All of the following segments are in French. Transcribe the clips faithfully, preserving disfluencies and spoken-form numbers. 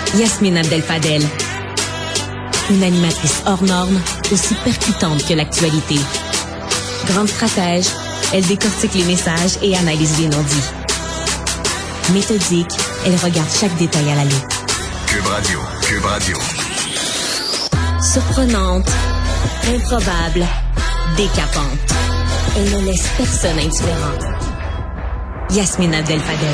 Yasmine Abdel-Fadel. Une animatrice hors norme, aussi percutante que l'actualité. Grande stratège, elle décortique les messages et analyse les non-dits. Méthodique, elle regarde chaque détail à la loupe. Cube Radio, Cube Radio. Surprenante, improbable, décapante. Elle ne laisse personne indifférent. Yasmine Abdel-Fadel.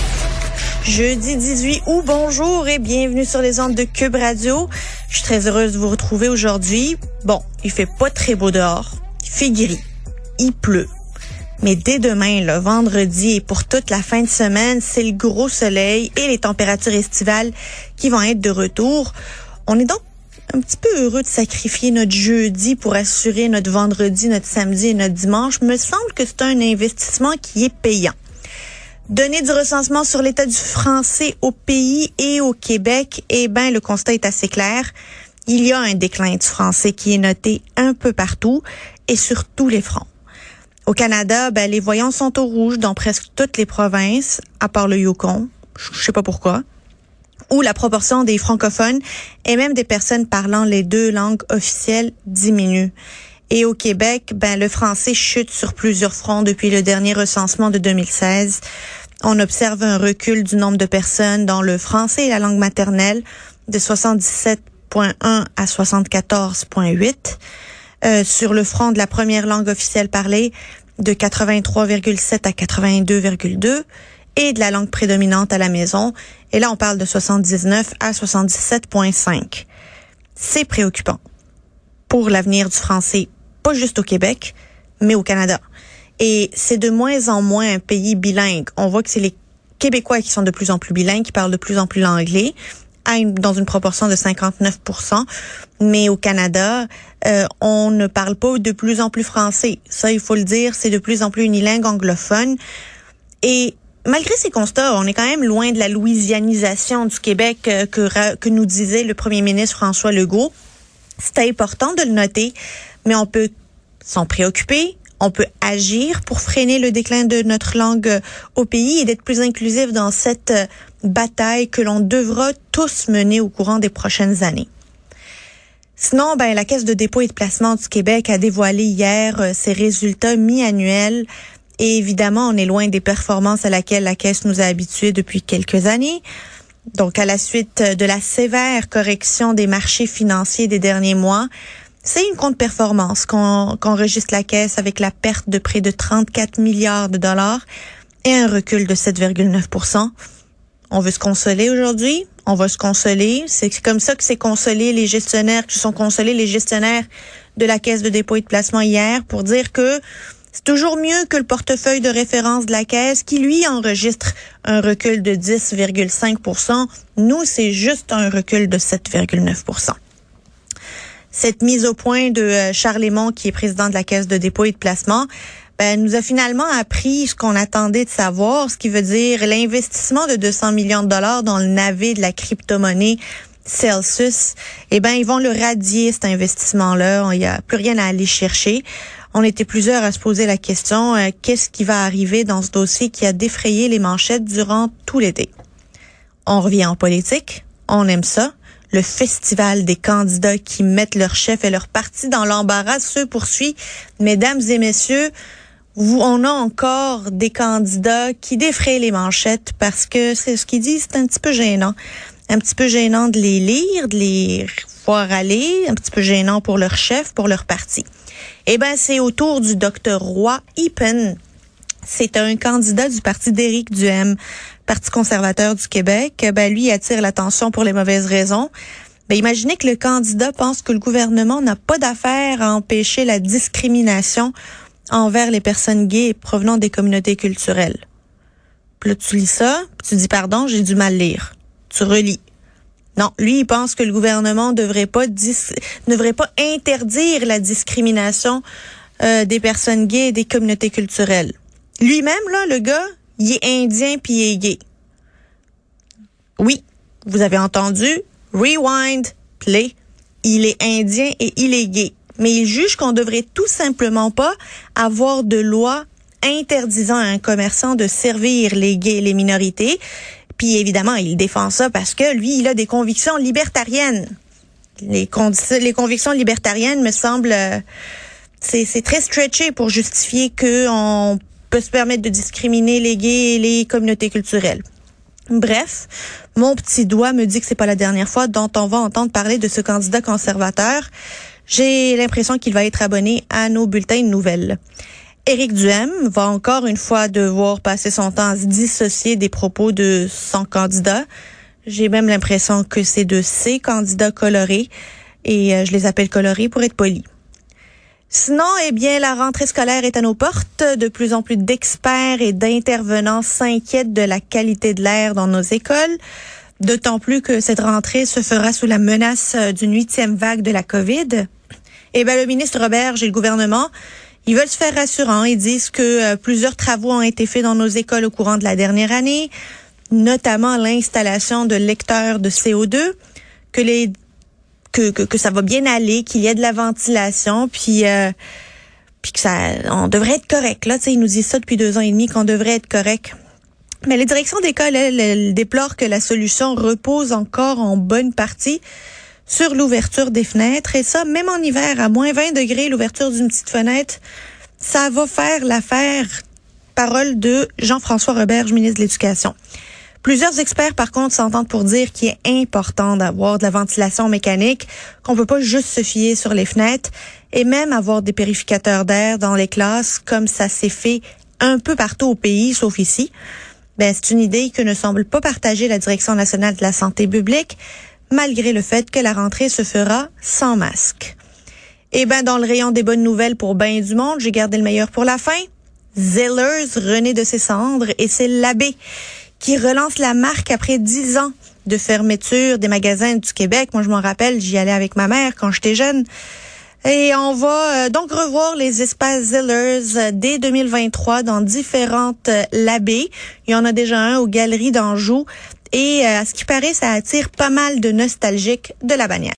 Jeudi dix-huit août, bonjour et bienvenue sur les ondes de Cube Radio. Je suis très heureuse de vous retrouver aujourd'hui. Bon, il fait pas très beau dehors, il fait gris, il pleut. Mais dès demain, le vendredi et pour toute la fin de semaine, c'est le gros soleil et les températures estivales qui vont être de retour. On est donc un petit peu heureux de sacrifier notre jeudi pour assurer notre vendredi, notre samedi et notre dimanche. Me semble que c'est un investissement qui est payant. Données du recensement sur l'état du français au pays et au Québec, eh ben le constat est assez clair. Il y a un déclin du français qui est noté un peu partout et sur tous les fronts. Au Canada, ben les voyants sont au rouge dans presque toutes les provinces, à part le Yukon, je sais pas pourquoi, où la proportion des francophones et même des personnes parlant les deux langues officielles diminue. Et au Québec, ben le français chute sur plusieurs fronts depuis le dernier recensement de deux mille seize. On observe un recul du nombre de personnes dont le français est la langue maternelle de soixante-dix-sept virgule un à soixante-quatorze virgule huit. Euh, sur le front de la première langue officielle parlée de quatre-vingt-trois virgule sept à quatre-vingt-deux virgule deux et de la langue prédominante à la maison. Et là, on parle de soixante-dix-neuf à soixante-dix-sept virgule cinq. C'est préoccupant pour l'avenir du français, pas juste au Québec, mais au Canada. Et c'est de moins en moins un pays bilingue. On voit que c'est les Québécois qui sont de plus en plus bilingues, qui parlent de plus en plus l'anglais, à une, dans une proportion de cinquante-neuf pour cent. Mais au Canada, euh, on ne parle pas de plus en plus français. Ça, il faut le dire, c'est de plus en plus unilingue anglophone. Et malgré ces constats, on est quand même loin de la louisianisation du Québec euh, que, que nous disait le premier ministre François Legault. C'est important de le noter, mais on peut s'en préoccuper, on peut agir pour freiner le déclin de notre langue au pays et d'être plus inclusif dans cette bataille que l'on devra tous mener au courant des prochaines années. Sinon, ben la Caisse de dépôt et de placement du Québec a dévoilé hier euh, ses résultats mi-annuels et évidemment, on est loin des performances à laquelle la Caisse nous a habitués depuis quelques années. Donc, à la suite de la sévère correction des marchés financiers des derniers mois, c'est une contre-performance qu'on, qu'enregistre la Caisse avec la perte de près de trente-quatre milliards de dollars et un recul de sept virgule neuf pour cent. On veut se consoler aujourd'hui, on va se consoler. C'est comme ça que c'est consolé les gestionnaires, que se sont consolés les gestionnaires de la Caisse de dépôt et de placement hier pour dire que c'est toujours mieux que le portefeuille de référence de la Caisse qui, lui, enregistre un recul de dix virgule cinq pour cent. Nous, c'est juste un recul de sept virgule neuf pour cent. Cette mise au point de Charles Lemont, qui est président de la Caisse de dépôt et de placement, ben, nous a finalement appris ce qu'on attendait de savoir, ce qui veut dire l'investissement de deux cents millions de dollars dans le navet de la crypto-monnaie Celsius. Eh ben, ils vont le radier, cet investissement-là. Il n'y a plus rien à aller chercher. On était plusieurs à se poser la question, euh, qu'est-ce qui va arriver dans ce dossier qui a défrayé les manchettes durant tout l'été? On revient en politique, on aime ça. Le festival des candidats qui mettent leur chef et leur parti dans l'embarras se poursuit. Mesdames et messieurs, vous, on a encore des candidats qui défrayent les manchettes parce que c'est ce qu'ils disent, c'est un petit peu gênant. Un petit peu gênant de les lire, de les voir aller, un petit peu gênant pour leur chef, pour leur parti. Eh ben, c'est au tour du docteur Roy Epen. C'est un candidat du parti d'Éric Duhem, Parti conservateur du Québec. Ben, lui, il attire l'attention pour les mauvaises raisons. Ben, imaginez que le candidat pense que le gouvernement n'a pas d'affaire à empêcher la discrimination envers les personnes gays provenant des communautés culturelles. Puis là, tu lis ça, puis tu dis, pardon, j'ai du mal lire. Tu relis. Non, lui, il pense que le gouvernement devrait pas dis- ne devrait pas interdire la discrimination euh, des personnes gays et des communautés culturelles. Lui-même, là, le gars, il est indien puis il est gay. Oui, vous avez entendu, rewind, play. Il est indien et il est gay. Mais il juge qu'on devrait tout simplement pas avoir de loi interdisant à un commerçant de servir les gays et les minorités. Puis évidemment, il défend ça parce que lui, il a des convictions libertariennes. Les, condi- les convictions libertariennes me semblent... Euh, c'est, c'est très stretché pour justifier qu'on peut se permettre de discriminer les gays et les communautés culturelles. Bref, mon petit doigt me dit que c'est pas la dernière fois dont on va entendre parler de ce candidat conservateur. J'ai l'impression qu'il va être abonné à nos bulletins de nouvelles. Éric Duhaime va encore une fois devoir passer son temps à se dissocier des propos de son candidat. J'ai même l'impression que c'est de ses candidats colorés, et euh, je les appelle colorés pour être poli. Sinon, eh bien, la rentrée scolaire est à nos portes. De plus en plus d'experts et d'intervenants s'inquiètent de la qualité de l'air dans nos écoles. D'autant plus que cette rentrée se fera sous la menace d'une huitième vague de la COVID. Eh bien, le ministre Roberge et le gouvernement, ils veulent se faire rassurants. Ils disent que euh, plusieurs travaux ont été faits dans nos écoles au courant de la dernière année, notamment l'installation de lecteurs de C O deux, que les que que, que ça va bien aller, qu'il y a de la ventilation, puis euh, puis que ça on devrait être correct. Là, tu sais, ils nous disent ça depuis deux ans et demi qu'on devrait être correct. Mais les directions d'école, elles, elles déplorent que la solution repose encore en bonne partie sur l'ouverture des fenêtres. Et ça, même en hiver, à moins vingt degrés, l'ouverture d'une petite fenêtre, ça va faire l'affaire. Parole de Jean-François Roberge, ministre de l'Éducation. Plusieurs experts, par contre, s'entendent pour dire qu'il est important d'avoir de la ventilation mécanique, qu'on peut pas juste se fier sur les fenêtres, et même avoir des purificateurs d'air dans les classes, comme ça s'est fait un peu partout au pays, sauf ici. Ben, c'est une idée que ne semble pas partager la Direction nationale de la santé publique, malgré le fait que la rentrée se fera sans masque. Et ben, dans le rayon des bonnes nouvelles pour ben du monde, j'ai gardé le meilleur pour la fin. Zellers renaît de ses cendres, et c'est l'abbé qui relance la marque après dix ans de fermeture des magasins du Québec. Moi, je m'en rappelle, j'y allais avec ma mère quand j'étais jeune. Et on va euh, donc revoir les espaces Zellers euh, dès deux mille vingt-trois dans différentes euh, labés. Il y en a déjà un aux Galeries d'Anjou. Et euh, à ce qui paraît, ça attire pas mal de nostalgiques de la bannière.